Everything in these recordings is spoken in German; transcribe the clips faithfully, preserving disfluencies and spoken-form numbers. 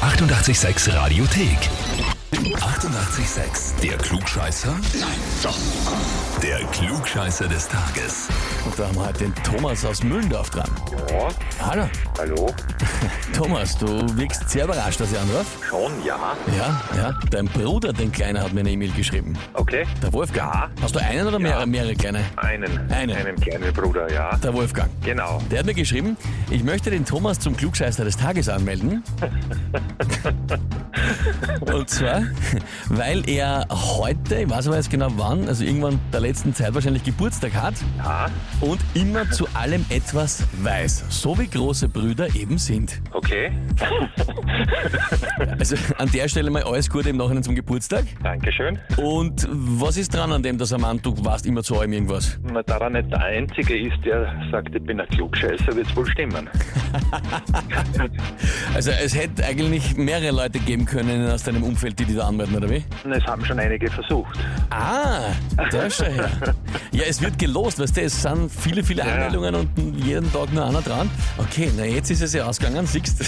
achtundachtzig Komma sechs Radiothek. achtundachtzig Komma sechs. Der Klugscheißer? Nein, doch. Der Klugscheißer des Tages. Und da haben wir heute den Thomas aus Mühlendorf dran. Ja, Hallo. hallo? Thomas, du wirkst sehr überrascht, dass ich anrufe. Schon, ja. Ja, ja. Dein Bruder, den Kleiner, hat mir eine E-Mail geschrieben. Okay. Der Wolfgang. Ja. Hast du einen oder mehrere, Ja. mehrere kleine? Einen. Einen. Einen kleinen Bruder, ja. Der Wolfgang. Genau. Der hat mir geschrieben, ich möchte den Thomas zum Klugscheißer des Tages anmelden. Und zwar, weil er heute, ich weiß aber jetzt genau wann, also irgendwann der letzten Zeit wahrscheinlich Geburtstag hat Ja, und immer zu allem etwas weiß. So wie große Brüder eben sind. okay. Also an der Stelle mal alles Gute im Nachhinein zum Geburtstag. Dankeschön. Und was ist dran an dem, dass er meint, du warst immer zu allem irgendwas? Na, da er nicht der Einzige ist, der sagt, ich bin ein Klugscheißer, wird es wohl stimmen. Also es hätte eigentlich mehrere Leute geben können aus deinem Umfeld, die dich da anmelden, oder wie? Es haben schon einige versucht. Ah, da schau her. Ja, es wird gelost, weißt du, es sind viele, viele Ja. Anmeldungen und jeden Tag nur einer dran. Okay, na jetzt ist es ja ausgegangen, siehst du.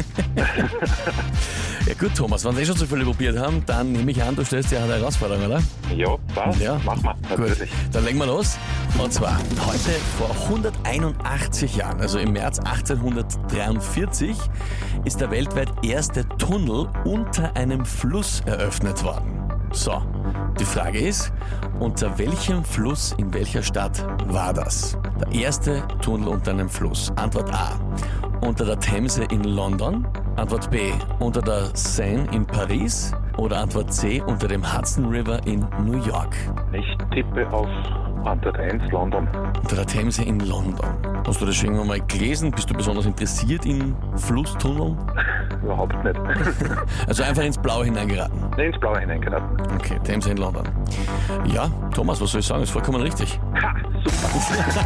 Ja gut, Thomas, wenn sie eh schon so viele probiert haben, dann nehme ich an, du stellst dir eine Herausforderung, oder? Ja, passt. Ja. Machen wir, Gut, natürlich. dann legen wir los. Und zwar heute vor hunderteinundachtzig Jahren, also im März achtzehnhundertdreiundvierzig, ist der weltweit erste Tunnel unter einem Fluss eröffnet worden. So, die Frage ist, unter welchem Fluss in welcher Stadt war das? Der erste Tunnel unter einem Fluss. Antwort A, unter der Themse in London. Antwort B, unter der Seine in Paris. Oder Antwort C, unter dem Hudson River in New York. Ich tippe auf Antwort eins, London. Unter der Themse in London. Hast du das schon irgendwann mal gelesen? Bist du besonders interessiert in Flusstunneln? Überhaupt nicht. Also einfach ins Blaue hineingeraten. Nee, ins Blaue hineingeraten. Okay, Themse in London. Ja, Thomas, was soll ich sagen? Ist vollkommen richtig. Ha, super.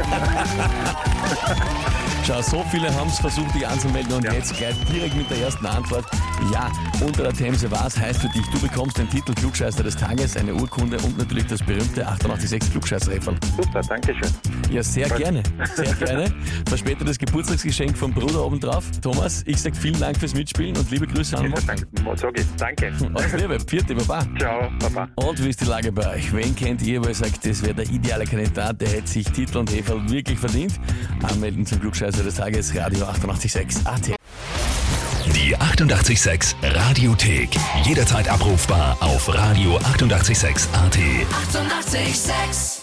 Schau, so viele haben es versucht, dich anzumelden und Ja. jetzt gleich direkt mit der ersten Antwort. Ja, unter der Themse war es, heißt für dich, du bekommst den Titel Klugscheißer des Tages, eine Urkunde und natürlich das berühmte achtundachtzig Komma sechs Klugscheißer-Häferl. Super, danke schön. Ja, sehr gerne, sehr gerne. Verspätetes Geburtstagsgeschenk vom Bruder obendrauf. Thomas, ich sag vielen Dank fürs Mitspielen und liebe Grüße an Ja, danke. Sag ich. Danke. Alles Liebe, Vierte, Baba. Ciao, Papa. Und wie ist die Lage bei euch? Wen kennt ihr, wo ihr sagt, das wäre der ideale Kandidat, der hätte sich Titel und Häferl wirklich verdient? Anmelden zum Klugscheißer des Tages, Radio achtundachtzig Komma sechs A T. Die achtundachtzig Komma sechs Radiothek. Jederzeit abrufbar auf Radio achtundachtzig Komma sechs A T. achtundachtzig Komma sechs